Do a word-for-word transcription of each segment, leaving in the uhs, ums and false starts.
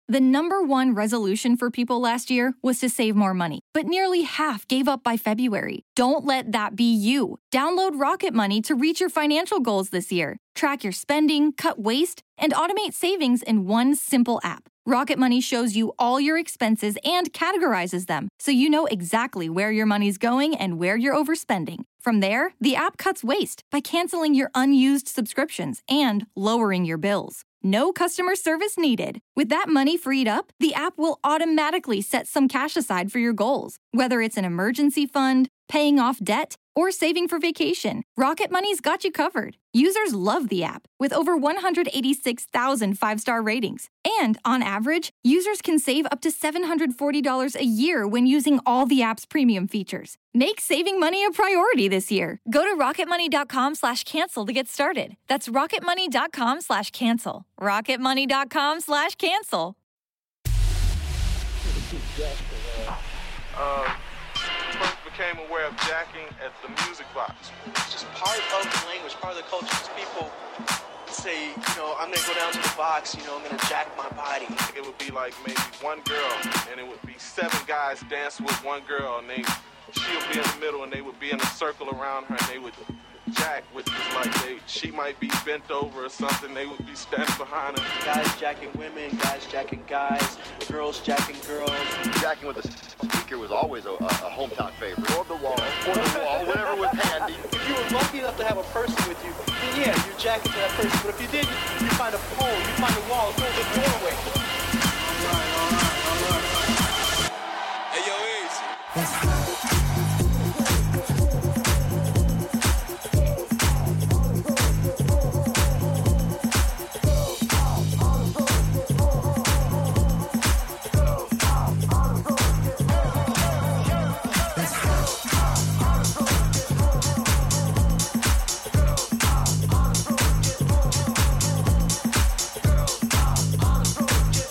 The number one resolution for people last year was to save more money, but nearly half gave up by February. Don't let that be you. Download Rocket Money to reach your financial goals this year. Track your spending, cut waste, and automate savings in one simple app. Rocket Money shows you all your expenses and categorizes them, so you know exactly where your money's going and where you're overspending. From there, the app cuts waste by canceling your unused subscriptions and lowering your bills. No customer service needed. With that money freed up, the app will automatically set some cash aside for your goals. Whether it's an emergency fund, paying off debt, or saving for vacation, Rocket Money's got you covered. Users love the app, with over one hundred eighty-six thousand five-star ratings. And on average, users can save up to seven hundred forty dollars a year when using all the app's premium features. Make saving money a priority this year. Go to rocketmoney.com slash cancel to get started. That's rocketmoney.com slash cancel. rocketmoney.com slash cancel. Uh, first became aware of jacking at the music box. It's just part of the language, part of the culture. Just people say, you know, I'm gonna go down to the box, you know, I'm gonna jack my body. It would be like maybe one girl, and it would be seven guys dancing with one girl, and they, she'll be in the middle, and they would be in a circle around her, and they would jack, which is like they, she might be bent over or something, they would be standing behind her. Guys jacking women, guys jacking guys, girls jacking girls. Jacking with a speaker was always a, a hometown favorite. Or the wall, or the wall, whatever was handy. If you were lucky enough to have a person with you, then yeah, you're jacking to that person. But if you didn't, you find a pole, you find a wall, go to the doorway. All right, all right, all right. Hey, yo, Easy. Girls,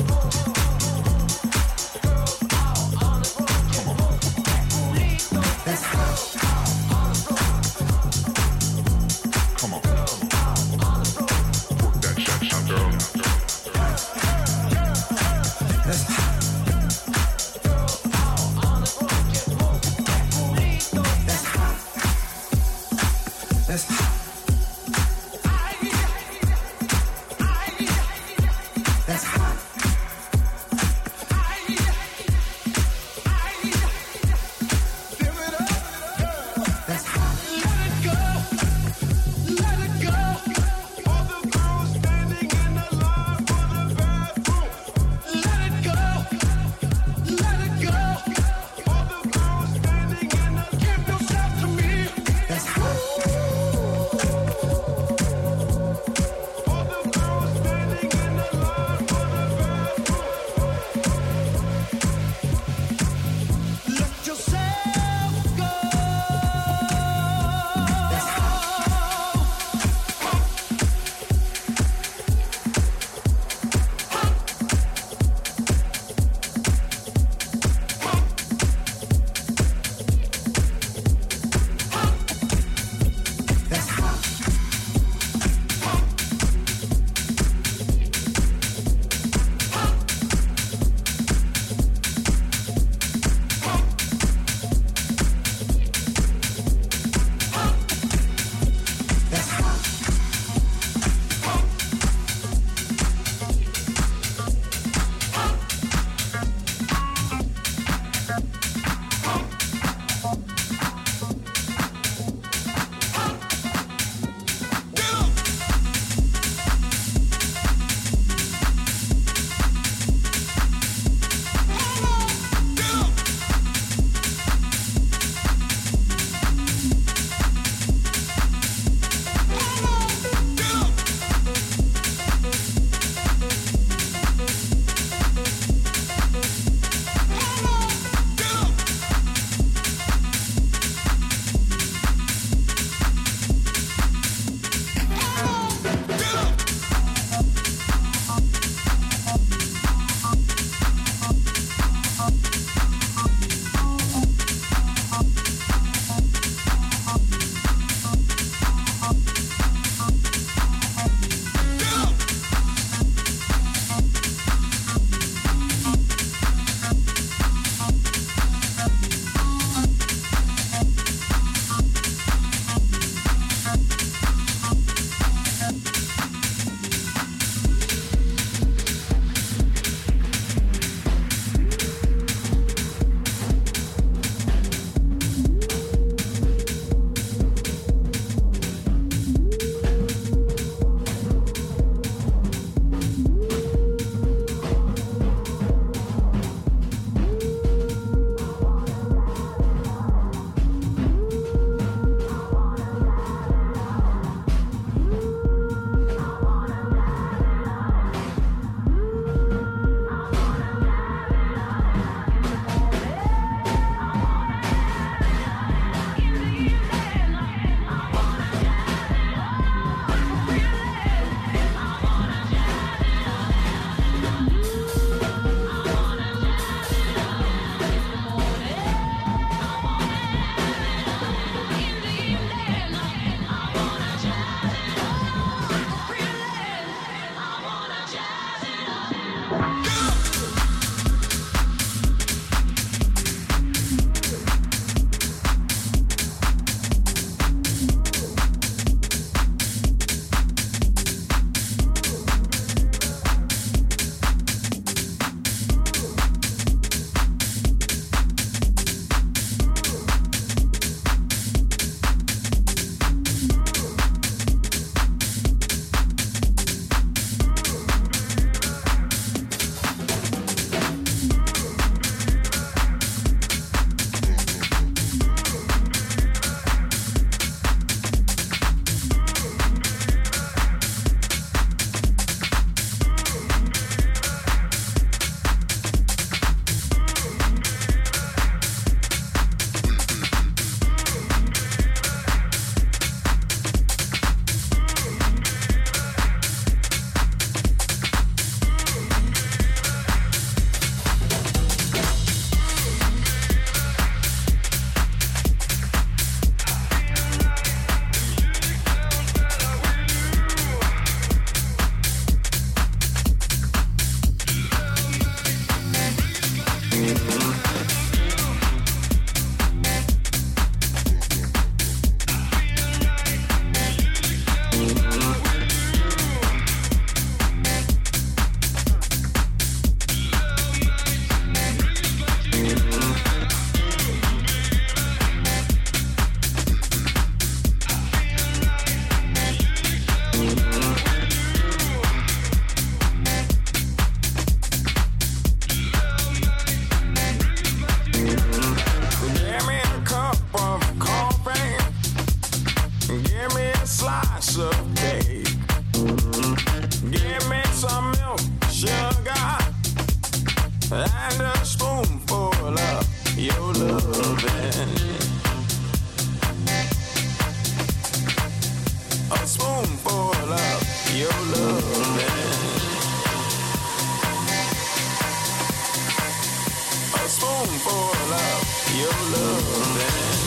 and a spoonful of your loving. A spoonful of your loving. A spoonful of your loving.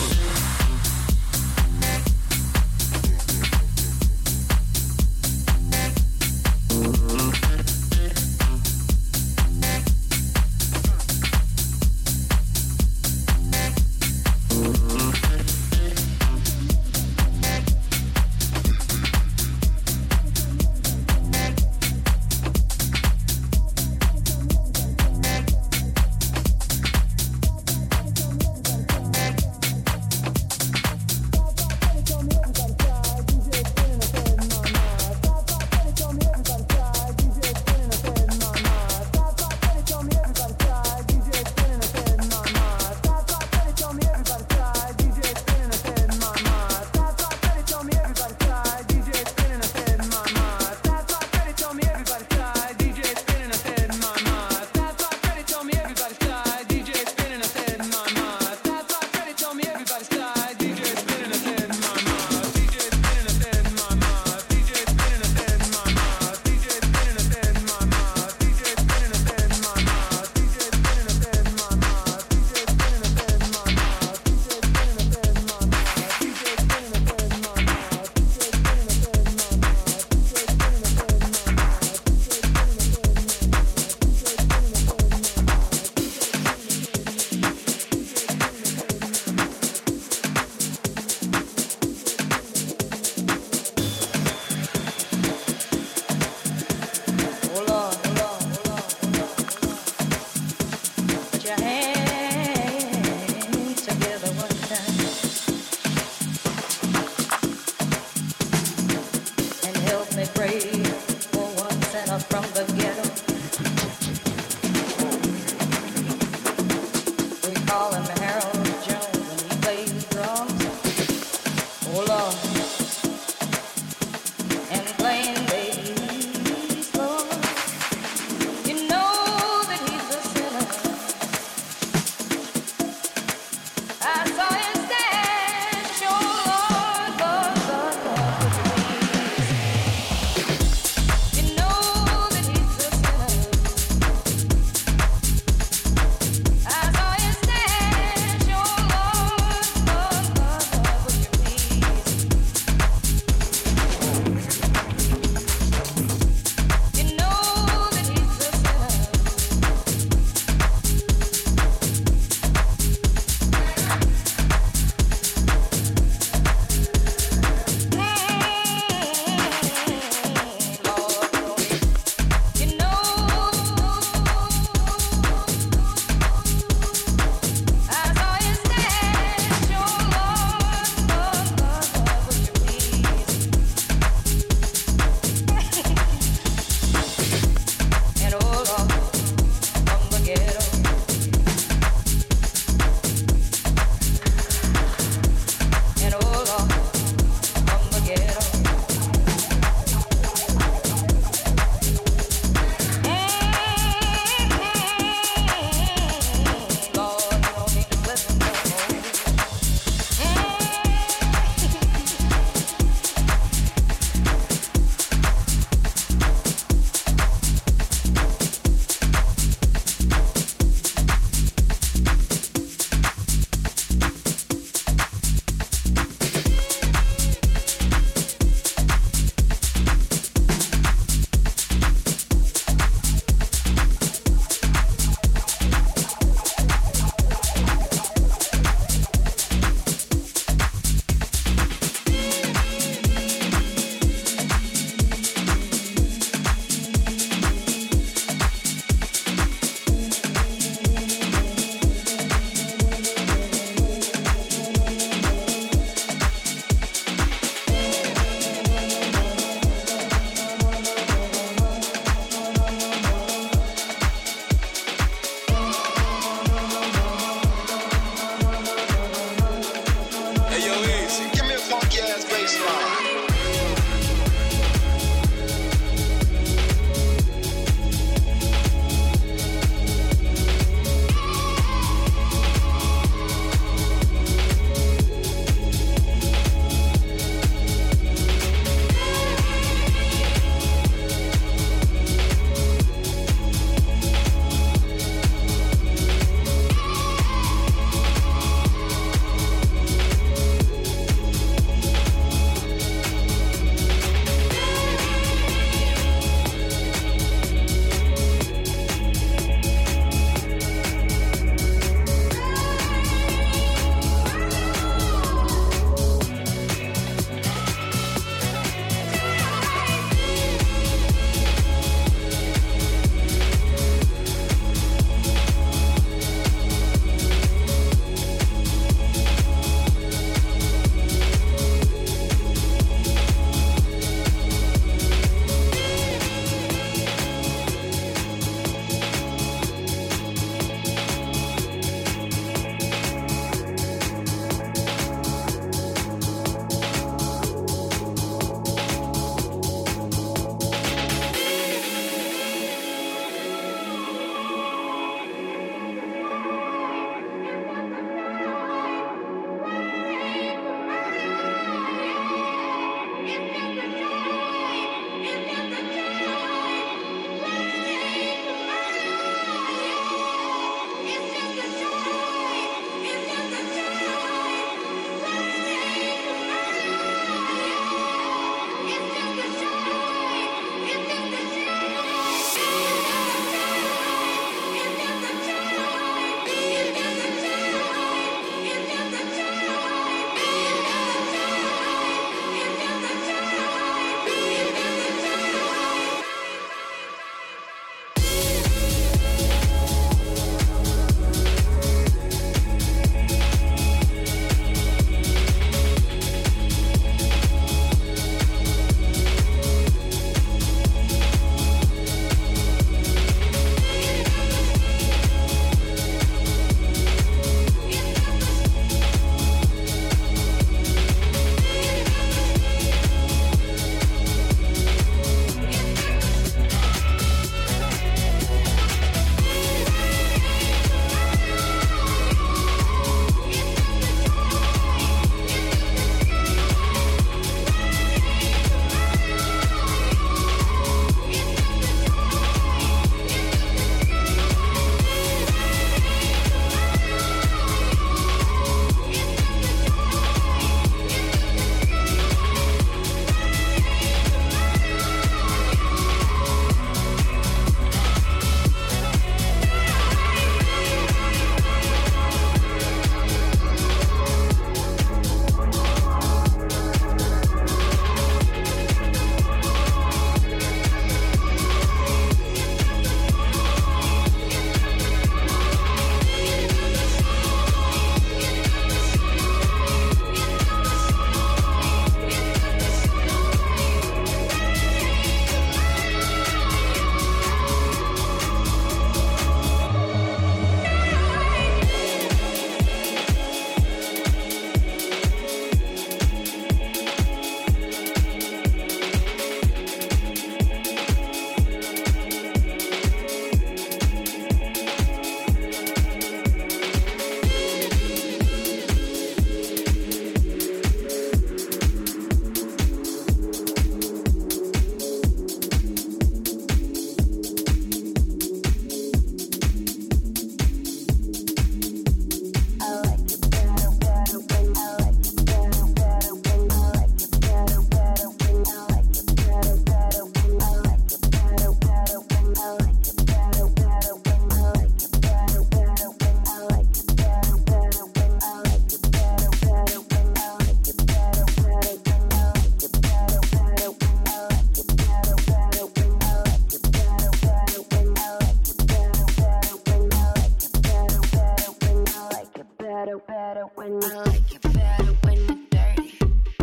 better when you, I like it better when you're dirty.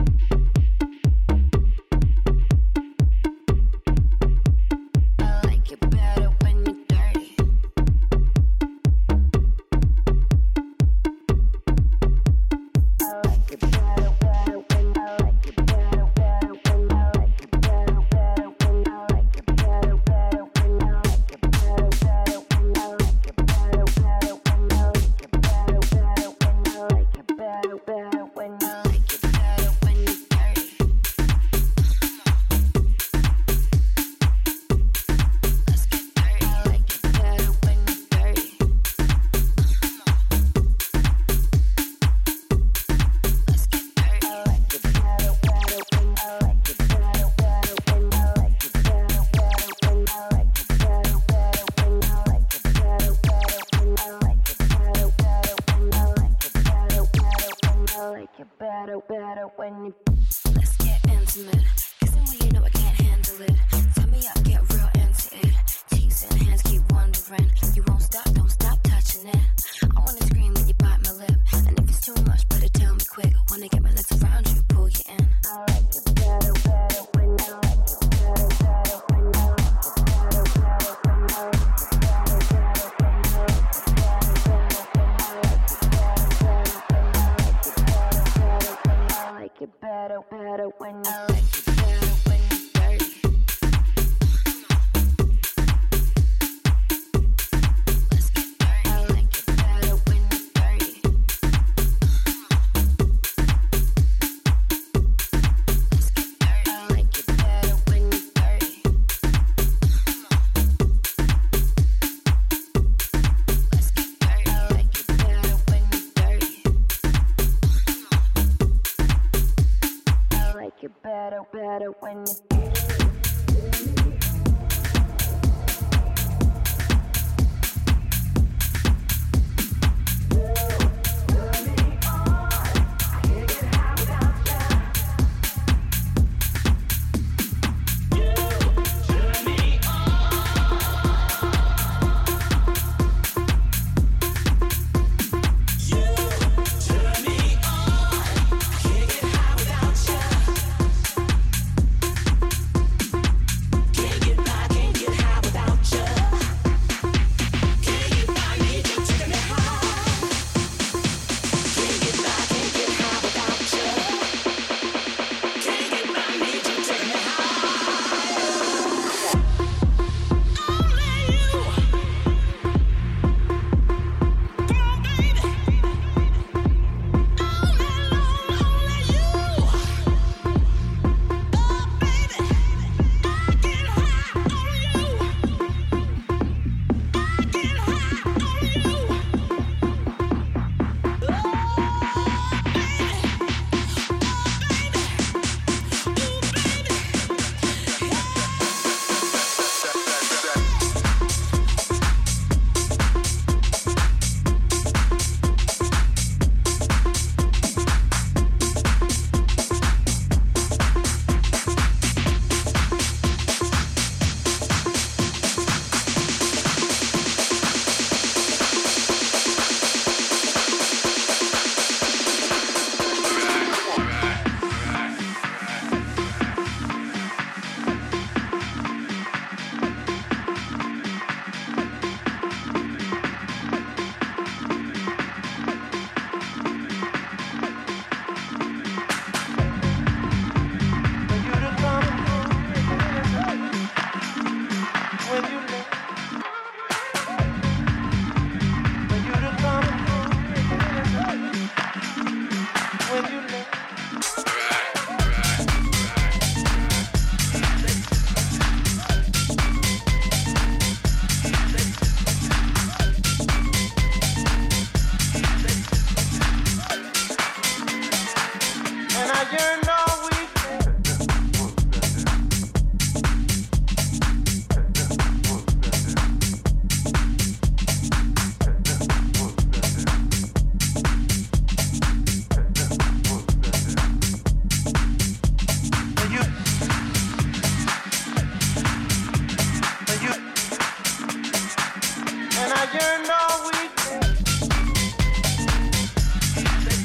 I like it better when you're dirty. I like it better, better when I like it better, better when I like it better, better when I like it better, better when I like it better, better when I like it better, better when I like it better, better when I like it better, better when I like it better when you're dirty. Let's get dirty. I like it better when you're dirty. Let's get dirty. I like it better, better when I like it better, better when I like it better, better when I like it better, better when I like it better, better when I like it better, better when I like it better, better when I like it better, better when you. Let's get intimate. Kissing when you know I can't handle it. Tell me I get real into it. Cheeks and hands keep wondering. You won't stop, don't stop touching it. I wanna scream when you bite my lip. And if it's too much, better tell me quick. Wanna get my legs around you, pull you in. I like it better, better when I like it better, better when I like it better, better when I like it better, better when I like it better, better when I like it better, better when I like it better, better when I like it better, better when I like it better when you're dirty. Let's get dirty. I like it better when you're dirty. Let's get dirty. I like it better when you're dirty. Let's get dirty. I like it better when you're dirty. I like it better, better when you. And I yearn all weekend.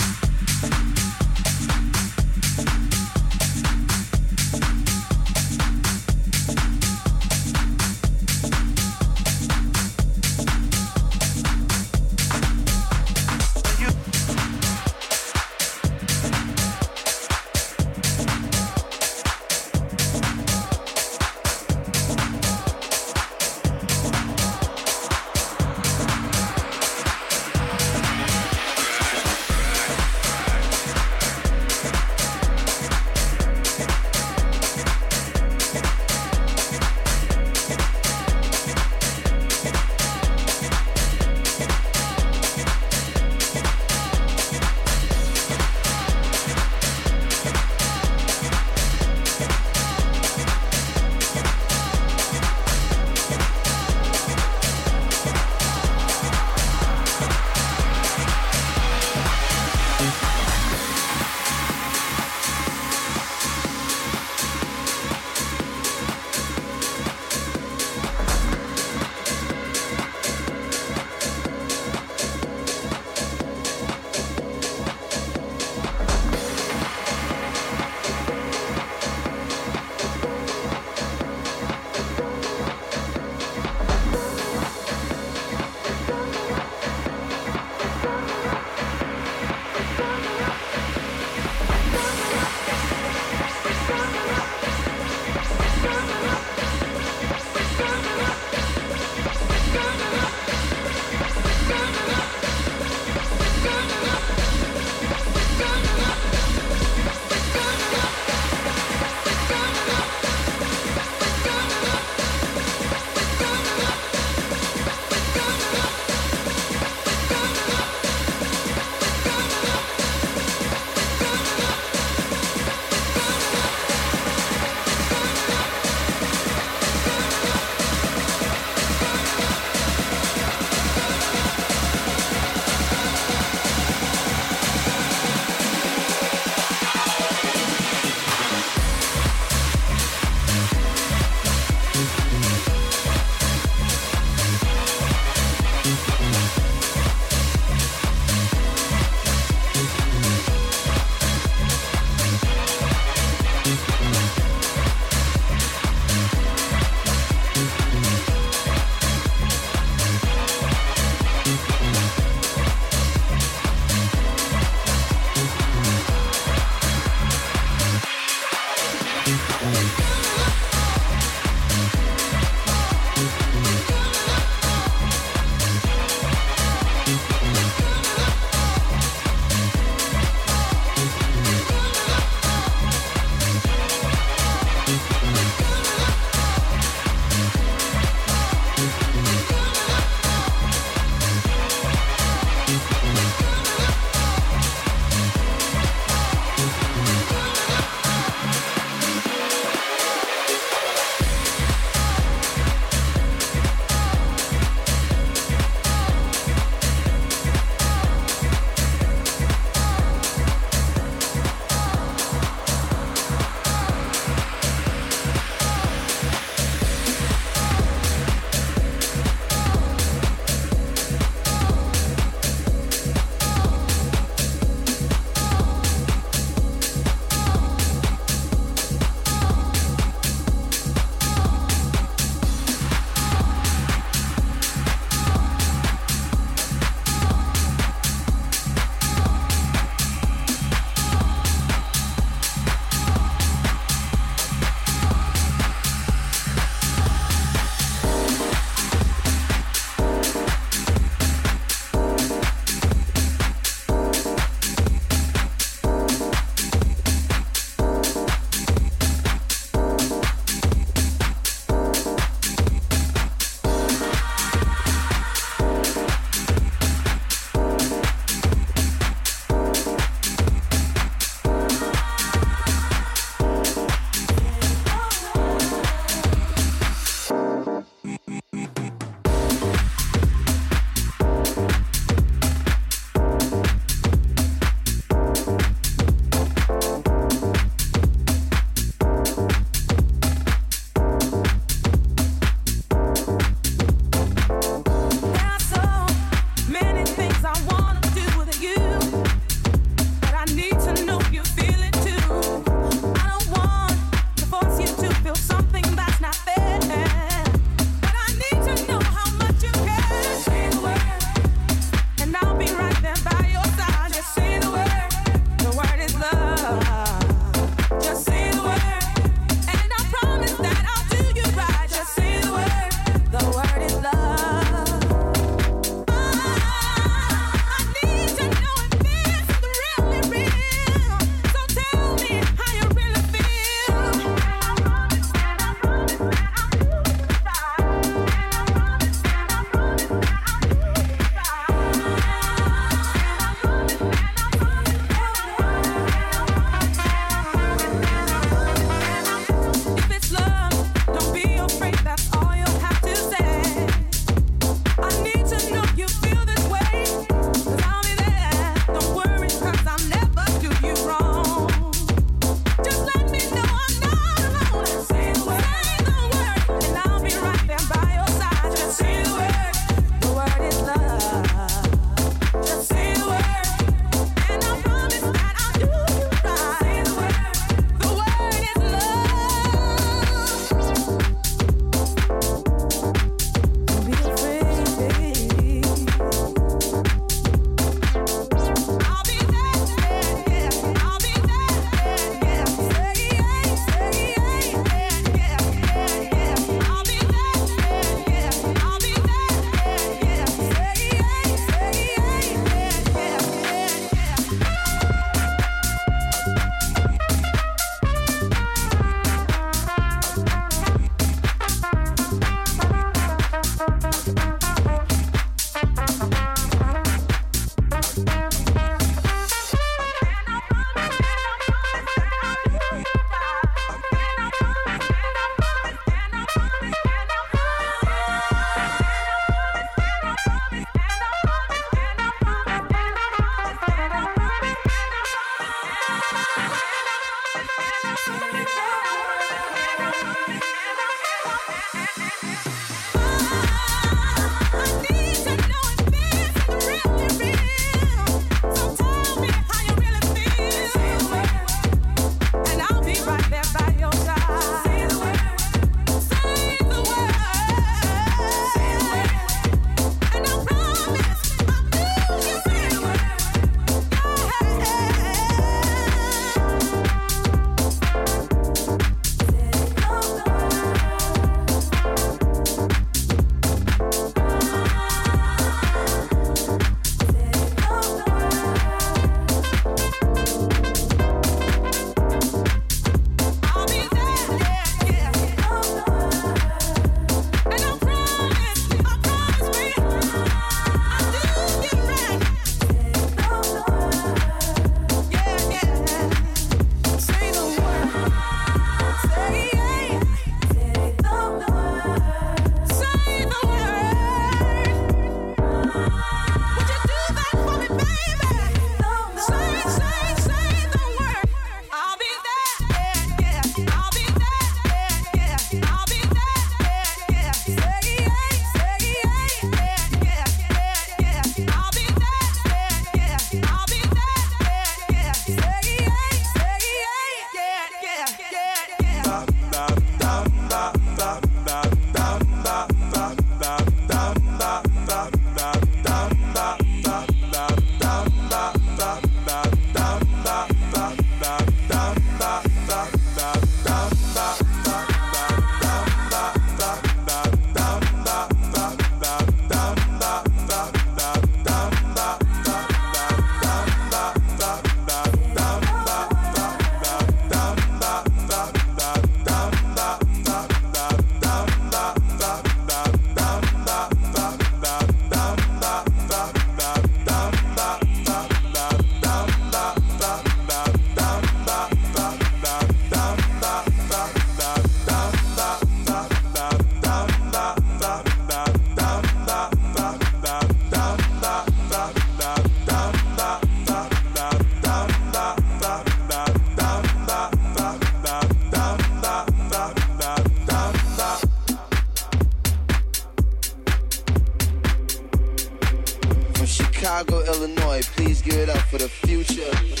Chicago, Illinois, please give it up for the future.